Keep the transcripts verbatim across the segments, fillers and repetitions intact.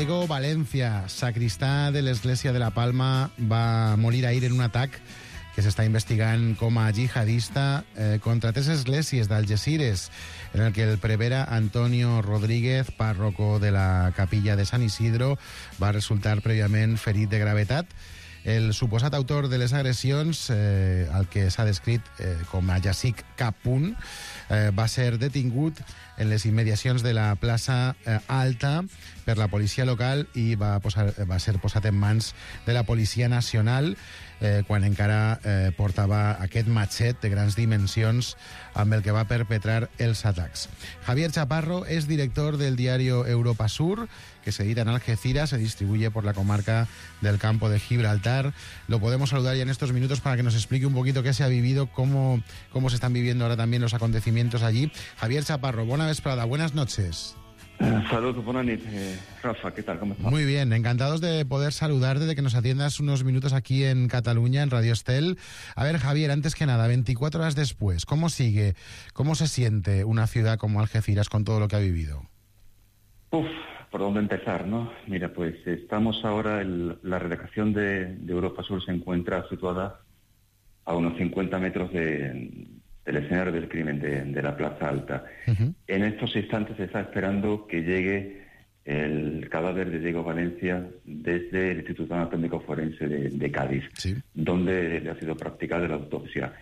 Diego Valencia, sacristà de l'Església de la Palma, va morir ahir en un atac que s'està investigant com a jihadista eh, contra tres esglésies d'Algesires, en el que el prevere Antonio Rodríguez, párroco de la capilla de Sant Isidro, va resultar prèviament ferit de gravetat. El suposat autor de les agressions, eh, el que s'ha descrit eh, com a Yassik Kapun, eh, va ser detingut en les immediacions de la plaça eh, Alta per la policia local i va, posar, va ser posat en mans de la Policia Nacional eh, quan encara eh, portava aquest matxet de grans dimensions amb el que va perpetrar els atacs. Javier Chaparro es director del diario Europa Sur, que se edita en Algeciras, se distribuye por la comarca del Campo de Gibraltar. Lo podemos saludar ya en estos minutos para que nos explique un poquito qué se ha vivido, cómo, cómo se están viviendo ahora también los acontecimientos allí. Javier Chaparro, buena vesprada, buenas noches. Uh, Saludos, buenas noches, eh, Rafa, ¿qué tal? ¿Cómo estás? Muy bien, encantados de poder saludarte, de que nos atiendas unos minutos aquí en Cataluña, en Radio Estel. A ver, Javier, antes que nada, veinticuatro horas después, ¿cómo sigue, cómo se siente una ciudad como Algeciras con todo lo que ha vivido? Uf, ¿por dónde empezar, no? Mira, pues estamos ahora, en la redacción de, de Europa Sur se encuentra situada a unos cincuenta metros de, del escenario del crimen de, de la Plaza Alta. Uh-huh. En estos instantes se está esperando que llegue el cadáver de Diego Valencia desde el Instituto Anatómico Forense de, de Cádiz, sí, donde le ha sido practicada la autopsia.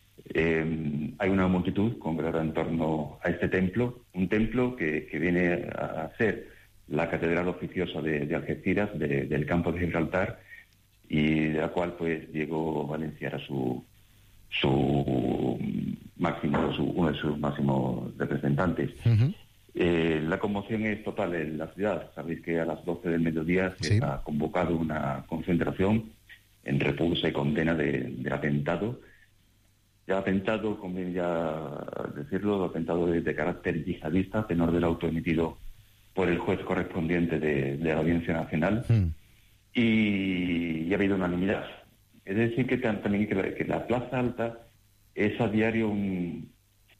Eh, hay una multitud congregada en torno a este templo, un templo que, que viene a ser la catedral oficiosa de, de Algeciras, de, del Campo de Gibraltar, y de la cual pues Diego Valencia era su su máximo, su, uno de sus máximos representantes. Uh-huh. Eh, la conmoción es total en la ciudad. Sabéis que a las doce del mediodía se sí. ha convocado una concentración en repulsa y condena de, del atentado. El atentado, conviene ya decirlo, el atentado de, de carácter yihadista, tenor del auto emitido por el juez correspondiente de, de la Audiencia Nacional, mm. y, y ha habido unanimidad. Es decir, que también que la, que la Plaza Alta es a diario un,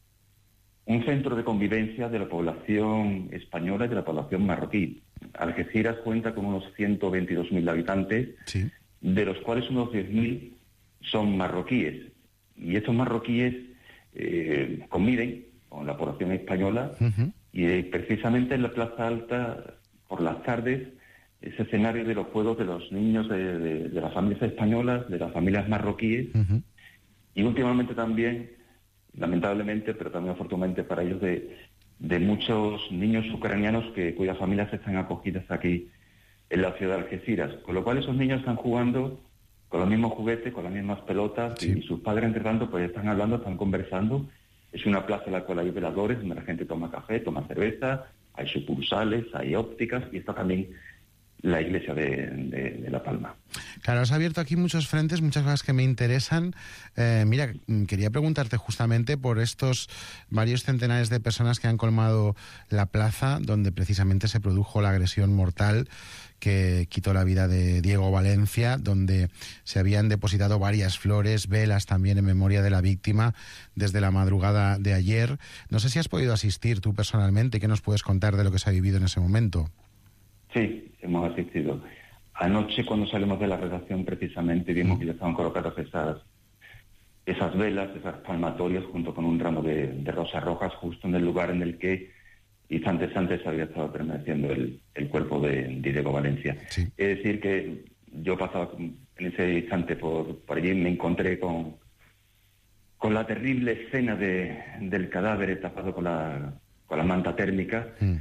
un centro de convivencia de la población española y de la población marroquí. Algeciras cuenta con unos ciento veintidós mil habitantes, sí. de los cuales unos diez mil son marroquíes. Y estos marroquíes eh, conviven con la población española, uh-huh. y eh, precisamente en la Plaza Alta, por las tardes, es escenario de los juegos de los niños de, de, de las familias españolas, de las familias marroquíes, uh-huh. y últimamente también, lamentablemente, pero también afortunadamente para ellos, de, de muchos niños ucranianos que, cuyas familias están acogidas aquí en la ciudad de Algeciras. Con lo cual esos niños están jugando con los mismos juguetes, con las mismas pelotas, sí. y sus padres, entre tanto, pues están hablando, están conversando. Es una plaza en la cual hay veladores, donde la gente toma café, toma cerveza, hay sucursales, hay ópticas, y está también la iglesia de, de, de La Palma. Claro, has abierto aquí muchos frentes, muchas cosas que me interesan. Eh, mira, quería preguntarte justamente por estos varios centenares de personas que han colmado la plaza, donde precisamente se produjo la agresión mortal que quitó la vida de Diego Valencia, donde se habían depositado varias flores, velas también en memoria de la víctima desde la madrugada de ayer. No sé si has podido asistir tú personalmente, ¿qué nos puedes contar de lo que se ha vivido en ese momento? Sí, hemos asistido. Anoche, cuando salimos de la redacción, precisamente vimos que ya estaban colocadas esas esas velas, esas palmatorias, junto con un ramo de, de rosas rojas, justo en el lugar en el que instantes antes había estado permaneciendo el, el cuerpo de, de Diego Valencia. Sí. Es decir, que yo pasaba en ese instante por, por allí, me encontré con, con la terrible escena de, del cadáver tapado con la, con la manta térmica. Mm.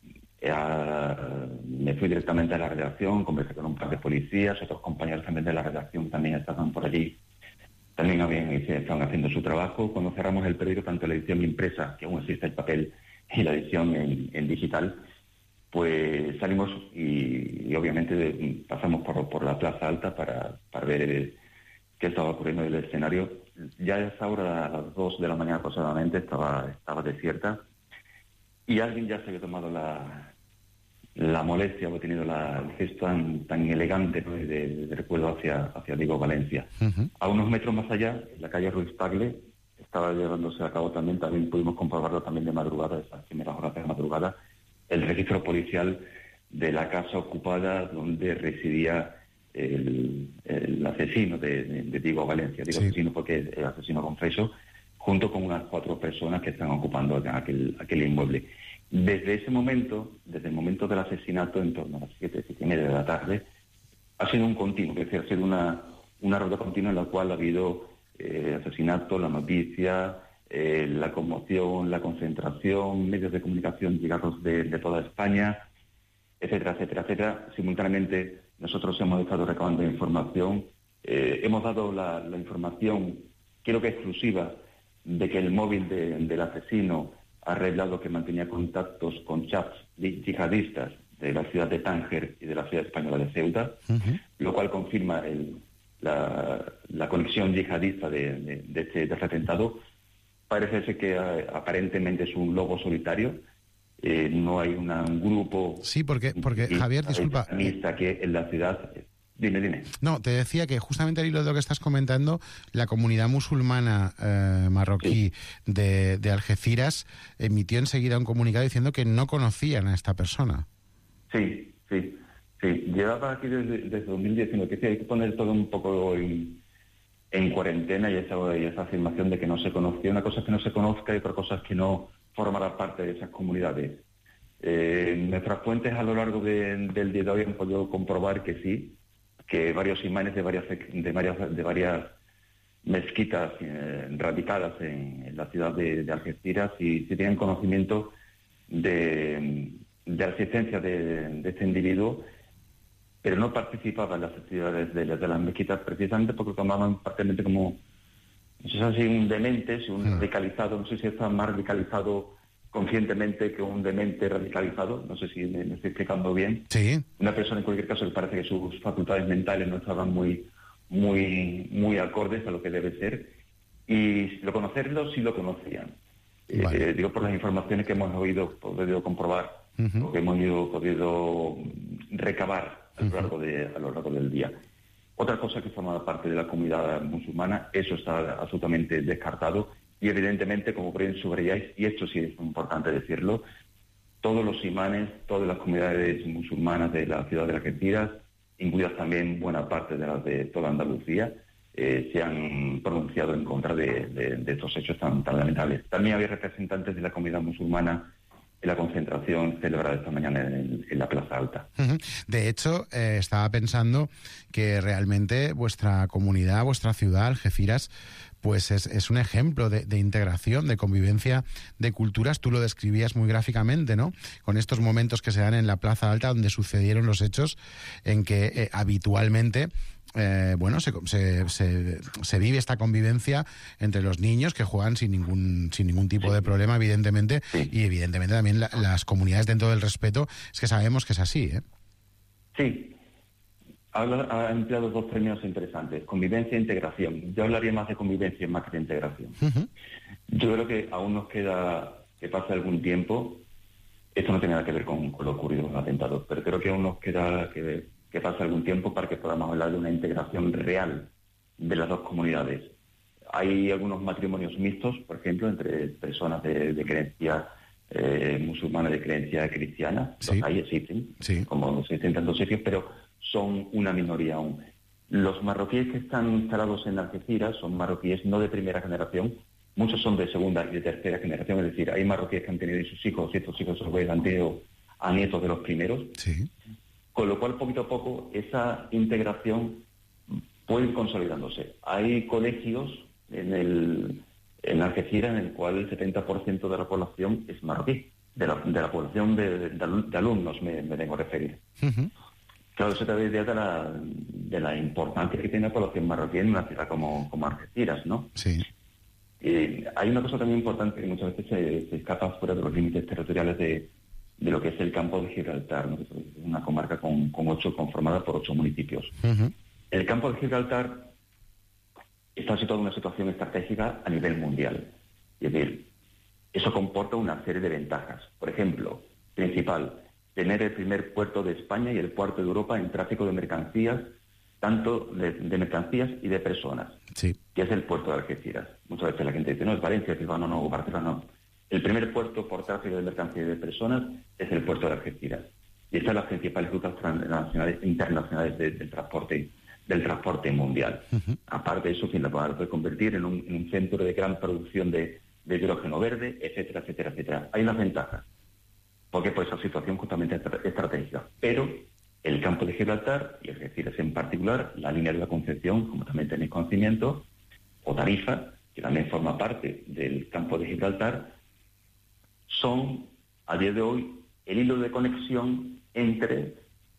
Eh, me fui directamente a la redacción, conversé con un par de policías, otros compañeros también de la redacción también estaban por allí, también habían, estaban haciendo su trabajo. Cuando cerramos el periódico, tanto la edición impresa, que aún existe el papel, y la edición en, en digital, pues salimos y, y obviamente de, pasamos por, por la Plaza Alta para, para ver el, qué estaba ocurriendo en el escenario. Ya a esa hora, a las dos de la mañana aproximadamente, estaba, estaba desierta, y alguien ya se había tomado la, la molestia, había tenido la, el gesto tan, tan elegante, ¿no?, de, de recuerdo hacia, hacia Diego Valencia. Uh-huh. A unos metros más allá, en la calle Ruiz Tagle, estaba llevándose a cabo también, también pudimos comprobarlo también de madrugada, esas primeras horas de la madrugada, el registro policial de la casa ocupada donde residía el, el asesino de, de, de Diego Valencia. Digo sí. asesino porque es el asesino confeso, junto con unas cuatro personas que están ocupando aquel, aquel inmueble. Desde ese momento, desde el momento del asesinato, en torno a las siete, siete y media de la tarde, ha sido un continuo, es decir, ha sido una, una rueda continua en la cual ha habido eh, asesinato, la noticia, eh, la conmoción, la concentración, medios de comunicación llegados de, de toda España, etcétera, etcétera, etcétera. Simultáneamente, nosotros hemos estado recabando información, eh, hemos dado la, la información, creo que exclusiva, de que el móvil de, del asesino ha revelado que mantenía contactos con chats yihadistas de la ciudad de Tánger y de la ciudad española de Ceuta, uh-huh. lo cual confirma el, la, la conexión yihadista de, de, de, este, de este atentado. Parece ser que uh, aparentemente es un lobo solitario, eh, no hay una, un grupo... Sí, porque, porque Javier, disculpa... que en la ciudad... Dime, dime. No, te decía que justamente al hilo de lo que estás comentando, la comunidad musulmana eh, marroquí sí. de, de Algeciras emitió enseguida un comunicado diciendo que no conocían a esta persona. Sí, sí, sí. Llevaba aquí desde, desde dos mil diecinueve, que hay que poner todo un poco en, en cuarentena y esa, y esa afirmación de que no se conocía. Una cosa es que no se conozca y otra cosa es que no formará parte de esas comunidades. Eh, nuestras fuentes a lo largo de, del día de hoy han podido comprobar que sí, que varios imanes de varias de varias de varias mezquitas eh, radicadas en, en la ciudad de, de Algeciras y si tienen conocimiento de, de la existencia de, de este individuo, pero no participaba en las actividades de, de las mezquitas precisamente porque tomaban parcialmente como, no sé si así un demente, si un mm. radicalizado, no sé si está más radicalizado conscientemente que un demente radicalizado, no sé si me, me estoy explicando bien. Sí. Una persona en cualquier caso que parece que sus facultades mentales no estaban muy, muy, muy acordes a lo que debe ser, y lo conocerlo sí lo conocían. Vale. Eh, digo por las informaciones que hemos oído, podido comprobar, uh-huh. o que hemos ido, podido recabar a lo, largo de, a lo largo del día. Otra cosa que forma parte de la comunidad musulmana, eso está absolutamente descartado. Y evidentemente, como bien subrayáis, y esto sí es importante decirlo, todos los imanes, todas las comunidades musulmanas de la ciudad de Algeciras, incluidas también buena parte de las de toda Andalucía, eh, se han pronunciado en contra de, de, de estos hechos tan, tan lamentables. También había representantes de la comunidad musulmana en la concentración celebrada esta mañana en, en la Plaza Alta. Uh-huh. De hecho, eh, estaba pensando que realmente vuestra comunidad, vuestra ciudad, Algeciras, pues es, es un ejemplo de, de integración, de convivencia de culturas. Tú lo describías muy gráficamente, ¿no? Con estos momentos que se dan en la Plaza Alta, donde sucedieron los hechos en que eh, habitualmente eh, bueno, se, se, se, se vive esta convivencia entre los niños que juegan sin ningún sin ningún tipo de problema, evidentemente, y evidentemente también la, las comunidades dentro del respeto. Es que sabemos que es así, ¿eh? Sí. Habla, ha empleado dos términos interesantes, convivencia e integración. Yo hablaría más de convivencia más que de integración. Uh-huh. Yo creo que aún nos queda que pase algún tiempo. Esto no tiene nada que ver con, con lo ocurrido en los atentados, pero creo que aún nos queda que, que pase algún tiempo para que podamos hablar de una integración real de las dos comunidades. Hay algunos matrimonios mixtos, por ejemplo, entre personas de, de creencia eh, musulmana, de creencia cristiana. Sí. Los hay, existen, sí. Como se existen en tantos sitios, pero son una minoría aún. Los marroquíes que están instalados en Algeciras son marroquíes no de primera generación, muchos son de segunda y de tercera generación, es decir, hay marroquíes que han tenido sus hijos y estos hijos se han tenido a nietos de los primeros, sí. Con lo cual poquito a poco esa integración puede ir consolidándose. Hay colegios en, el, en Algeciras en el cual el setenta por ciento de la población es marroquí, de la, de la población de, de, de alumnos me, me vengo a referir. Uh-huh. Claro, eso te da idea de la, de la importancia que tiene la población marroquí en una ciudad como, como Algeciras, ¿no? Sí. Eh, hay una cosa también importante que muchas veces se, se escapa fuera de los límites territoriales de, de lo que es el campo de Gibraltar, ¿no? Es una comarca con, con ocho, conformada por ocho municipios. Uh-huh. El campo de Gibraltar está situado en una situación estratégica a nivel mundial. Es decir, eso comporta una serie de ventajas. Por ejemplo, principal, tener el primer puerto de España y el puerto de Europa en tráfico de mercancías, tanto de, de mercancías y de personas, sí. Que es el puerto de Algeciras. Muchas veces la gente dice, no, es Valencia, Bilbao, no, no, o Barcelona, no. El primer puerto por tráfico de mercancías y de personas es el puerto de Algeciras. y estas son las principales rutas transnacionales, internacionales de, del transporte del transporte mundial. Uh-huh. Aparte de eso, quien la puede convertir en un, en un centro de gran producción de, de hidrógeno verde, etcétera, etcétera, etcétera. Hay unas ventajas, porque por esa situación justamente estratégica. Pero el campo de Gibraltar, y Algeciras en particular, la línea de la Concepción, como también tenéis conocimiento, o Tarifa, que también forma parte del campo de Gibraltar, son, a día de hoy, el hilo de conexión entre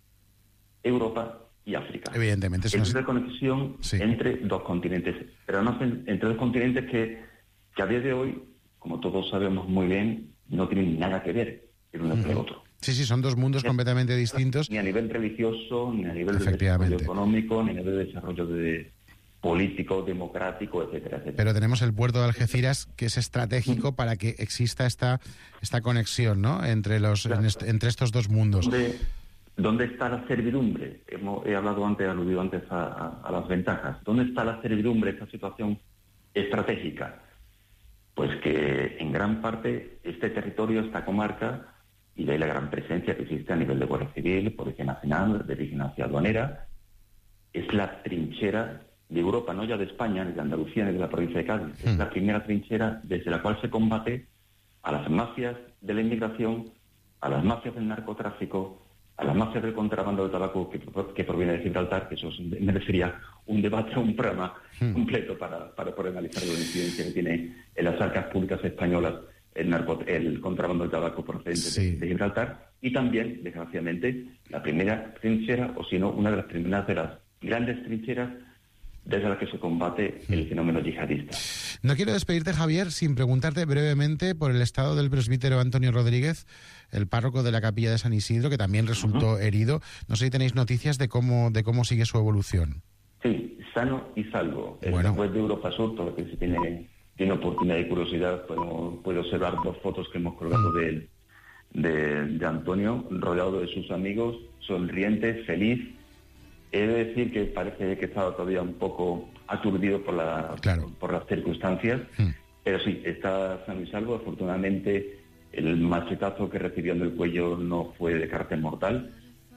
Europa y África. Evidentemente. Es una conexión sí. entre dos continentes, pero no entre dos continentes que, que a día de hoy, como todos sabemos muy bien, no tienen nada que ver el uno con el otro. Sí, sí, son dos mundos ni, completamente distintos. Ni a nivel religioso, ni a nivel de desarrollo económico, ni a nivel de desarrollo de político, democrático, etcétera, etcétera. Pero tenemos el puerto de Algeciras, que es estratégico para que exista esta esta conexión, ¿no?, entre los claro. en est- entre estos dos mundos. ¿Dónde, ¿Dónde está la servidumbre? Hemos, he hablado antes, he aludido antes a, a, a las ventajas. ¿Dónde está la servidumbre, esta situación estratégica? Pues que en gran parte este territorio, esta comarca, y de ahí la gran presencia que existe a nivel de Guardia Civil, Policía Nacional, de Vigilancia Aduanera, es la trinchera de Europa, no ya de España, ni de Andalucía, ni de la provincia de Cádiz. Mm. Es la primera trinchera desde la cual se combate a las mafias de la inmigración, a las mafias del narcotráfico, a las mafias del contrabando de tabaco que, que proviene de Gibraltar, que eso merecería un debate, un programa mm. completo para, para poder analizar la incidencia que tiene en las arcas públicas españolas el, narco, el contrabando de tabaco procedente sí. de, de Gibraltar, y también, desgraciadamente, la primera trinchera, o si no, una de las primeras de las grandes trincheras desde la que se combate el fenómeno yihadista. No quiero despedirte, Javier, sin preguntarte brevemente por el estado del presbítero Antonio Rodríguez, el párroco de la capilla de San Isidro, que también resultó uh-huh. herido. No sé si tenéis noticias de cómo de cómo sigue su evolución. Sí, sano y salvo. Bueno. Después de Europa Sur, todo lo que se tiene, tiene oportunidad y curiosidad, puedo, puedo observar dos fotos que hemos colgado de él, de, de Antonio, rodeado de sus amigos, sonriente, feliz. He de decir que parece que estaba todavía un poco aturdido por, la, claro. por las circunstancias, mm. pero sí, está sano y salvo. Afortunadamente, el machetazo que recibió en el cuello no fue de carácter mortal.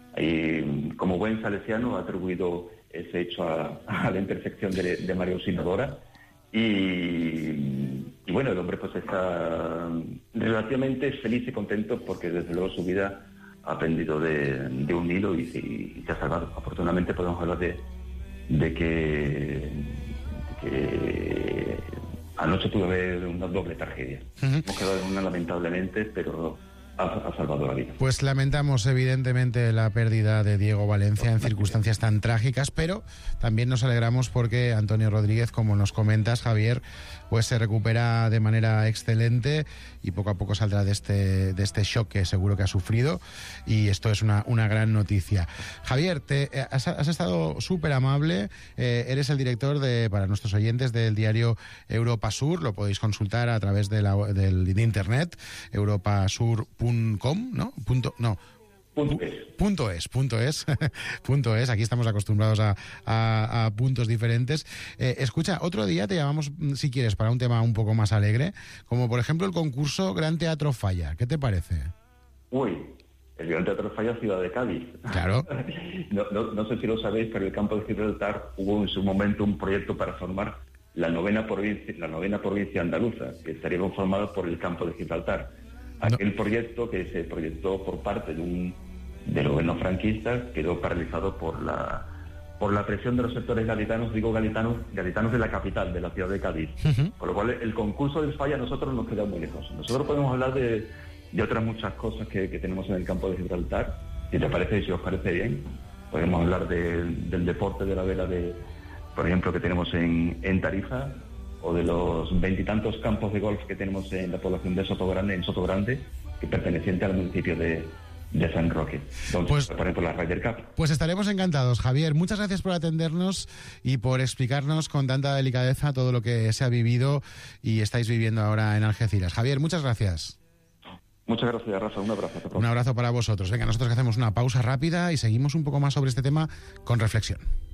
Y, como buen salesiano, ha atribuido ese hecho a, a la imperfección de, de María Auxiliadora. Y, y bueno, el hombre pues está relativamente feliz y contento porque desde luego su vida ha aprendido de, de un hilo y, y, y se ha salvado. Afortunadamente podemos hablar de, de, que, de que anoche pudo haber una doble tragedia. Uh-huh. Hemos quedado en una lamentablemente, pero ha, ha salvado la vida. Pues lamentamos evidentemente la pérdida de Diego Valencia en circunstancias tan trágicas, pero también nos alegramos porque Antonio Rodríguez, como nos comentas, Javier, pues se recupera de manera excelente y poco a poco saldrá de este de este shock que seguro que ha sufrido, y esto es una, una gran noticia. Javier, te, has, has estado súper amable, eh, eres el director de, para nuestros oyentes, del diario Europa Sur, lo podéis consultar a través de, la, del, de internet, europasur punto com, ¿no? Punto, no. Punto es. Punto es, punto es, punto es. Aquí estamos acostumbrados a, a, a puntos diferentes. Eh, escucha, otro día te llamamos, si quieres, para un tema un poco más alegre, como por ejemplo el concurso Gran Teatro Falla. ¿Qué te parece? Uy, el Gran Teatro Falla, ciudad de Cádiz. Claro. no, no, no sé si lo sabéis, pero en el campo de Gibraltar hubo en su momento un proyecto para formar la novena provincia, la novena provincia andaluza, que estaría conformada por el campo de Gibraltar. Aquel no. proyecto que se proyectó por parte de un del gobierno franquista quedó paralizado por la por la presión de los sectores gaditanos, digo gaditanos, gaditanos de la capital, de la ciudad de Cádiz. Uh-huh. Por lo cual el concurso del Falla a nosotros nos queda muy lejos. Nosotros podemos hablar de, de otras muchas cosas que, que tenemos en el campo de Gibraltar. Si te parece, si os parece bien, podemos hablar de, del deporte de la vela, de, por ejemplo, que tenemos en, en Tarifa, o de los veintitantos campos de golf que tenemos en la población de Sotogrande, en Sotogrande, que perteneciente al municipio de, de San Roque, donde pues, por ejemplo la Ryder Cup. Pues estaremos encantados, Javier. Muchas gracias por atendernos y por explicarnos con tanta delicadeza todo lo que se ha vivido y estáis viviendo ahora en Algeciras. Javier, muchas gracias. Muchas gracias, Rafa. Un abrazo. Un abrazo para vosotros. Venga, nosotros que hacemos una pausa rápida y seguimos un poco más sobre este tema con reflexión.